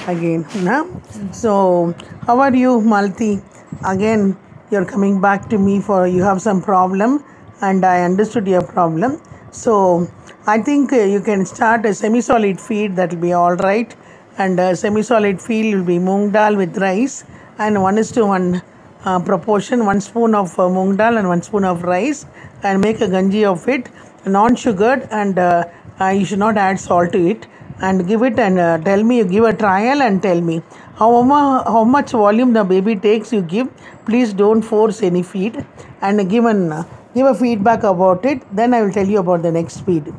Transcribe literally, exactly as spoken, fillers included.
again. Na? So, how are you, Malti? Again, you're coming back to me for you have some problem, and I understood your problem. So, I think uh, you can start a semi solid feed, that will be all right. And uh, semi solid feed will be moong dal with rice, and one is to one uh, proportion, one spoon of uh, moong dal and one spoon of rice, and make a ganji of it, non sugared, and uh, uh, you should not add salt to it, and give it and uh, tell me, you give a trial and tell me how, mu- how much volume the baby takes, you give. Please don't force any feed, and give, an, uh, give a feedback about it. Then I will tell you about the next feed.